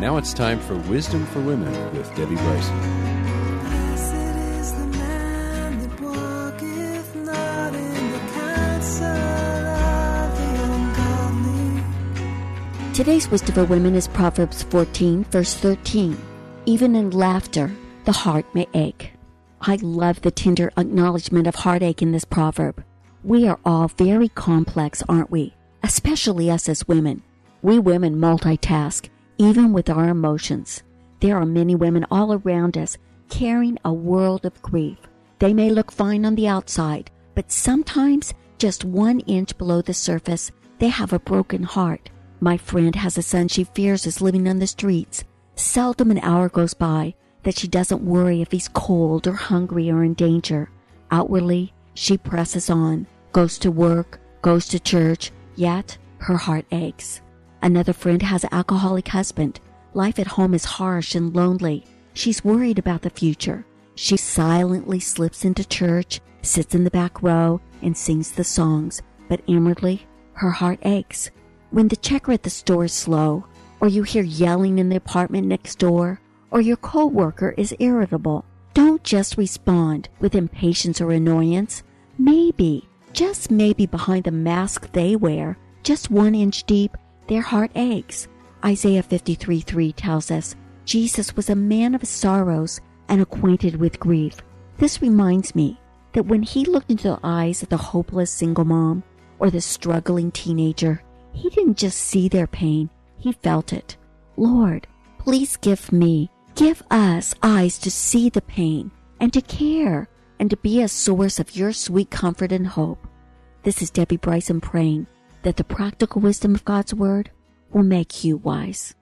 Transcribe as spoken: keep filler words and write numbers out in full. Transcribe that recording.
Now it's time for Wisdom for Women with Debbie Bryson. Blessed is the man that walketh not in the counsel of the ungodly. Today's Wisdom for Women is Proverbs fourteen, verse thirteen. Even in laughter, the heart may ache. I love the tender acknowledgement of heartache in this proverb. We are all very complex, aren't we? Especially us as women. We women multitask, even with our emotions. There are many women all around us carrying a world of grief. They may look fine on the outside, but sometimes just one inch below the surface, they have a broken heart. My friend has a son she fears is living on the streets. Seldom an hour goes by that she doesn't worry if he's cold or hungry or in danger. Outwardly, she presses on, goes to work, goes to church, yet her heart aches. Another friend has an alcoholic husband. Life at home is harsh and lonely. She's worried about the future. She silently slips into church, sits in the back row, and sings the songs, but inwardly, her heart aches. When the checker at the store is slow, or you hear yelling in the apartment next door, or your co-worker is irritable, don't just respond with impatience or annoyance. Maybe, just maybe behind the mask they wear, just one inch deep, their heart aches. Isaiah fifty-three three tells us, Jesus was a man of sorrows and acquainted with grief. This reminds me that when he looked into the eyes of the hopeless single mom or the struggling teenager, he didn't just see their pain, he felt it. Lord, please give me, give us eyes to see the pain and to care and to be a source of your sweet comfort and hope. This is Debbie Bryson praying that the practical wisdom of God's Word will make you wise.